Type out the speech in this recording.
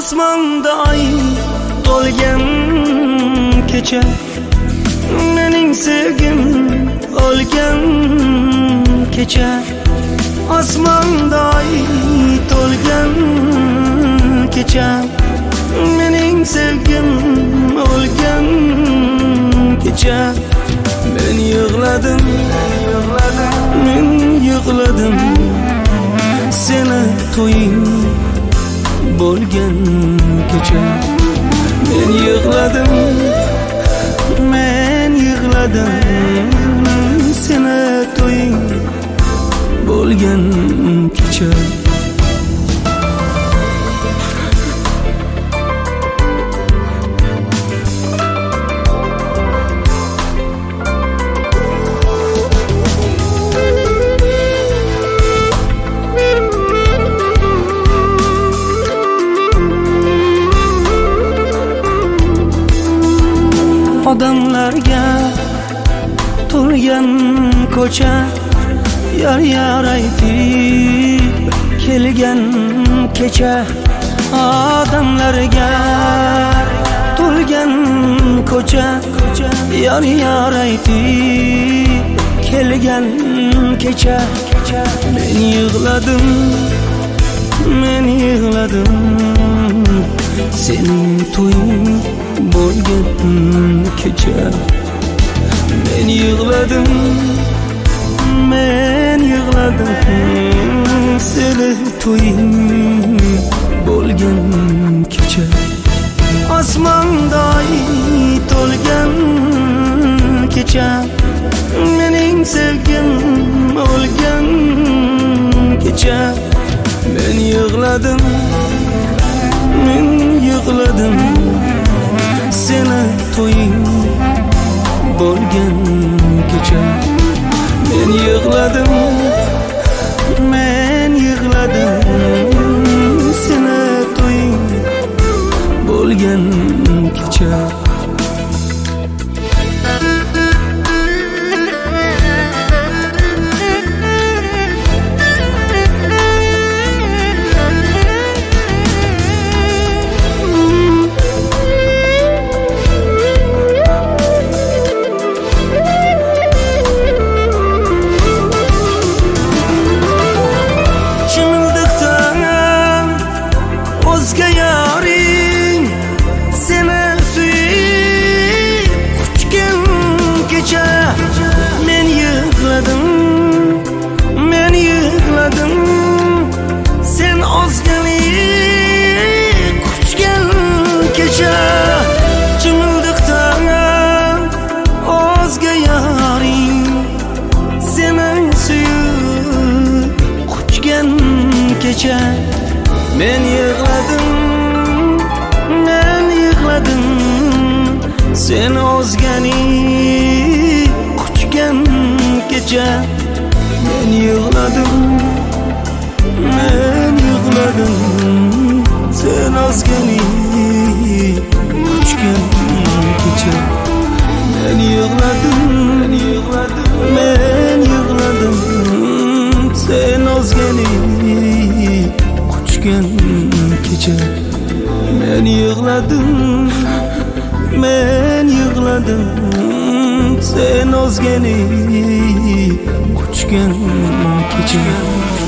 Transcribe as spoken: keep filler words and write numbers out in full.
Osmonda oy to'lgan kecha, mening sevgim o'lgan kecha. Osmonda oy to'lgan kecha, mening sevgim o'lgan kecha. Men yig'ladim, men yig'ladim, seni to'ying bo'lgan kecha. Men yig'ladim, men yig'ladim, seni to'ying bo'lgan kecha. Odamlarga to'lgan ko'cha, yar yar aytib kelgan kecha. Odamlarga to'lgan ko'cha, yar yar aytib kelgan kecha. Men yig'ladim, men yig'ladim, sening to'ying bo'lgan kecha. Men yig'ladim, men yig'ladim, seni to'ying bo'lgan kecha. Osmonda oy to'lgan kecha, mening sevgim o'lgan kecha. Men yig'ladim, men yig'ladim, seni to'ying bo'lgan kecha. Men yig'ladim, men yig'ladim, seni to'ying bo'lgan kecha. O'zga yoring seni suyib quchgan kecha. Men yig'ladim, men yig'ladim, sen ozgalik quchgan kecha. Chimildiqdan o'zga yoring seni suyib quchgan kecha. Men yig'ladim, men yig'ladim, sen o'zgani quchgan kecha. Men yig'ladim, men yig'ladim, sen o'zgani quchgan kecha. Men yig'ladim, men yig'ladim, men yig'ladim, sen o'zgani kecha. Men yig'ladim, men yig'ladim, sen o'zgani quchgan kecha.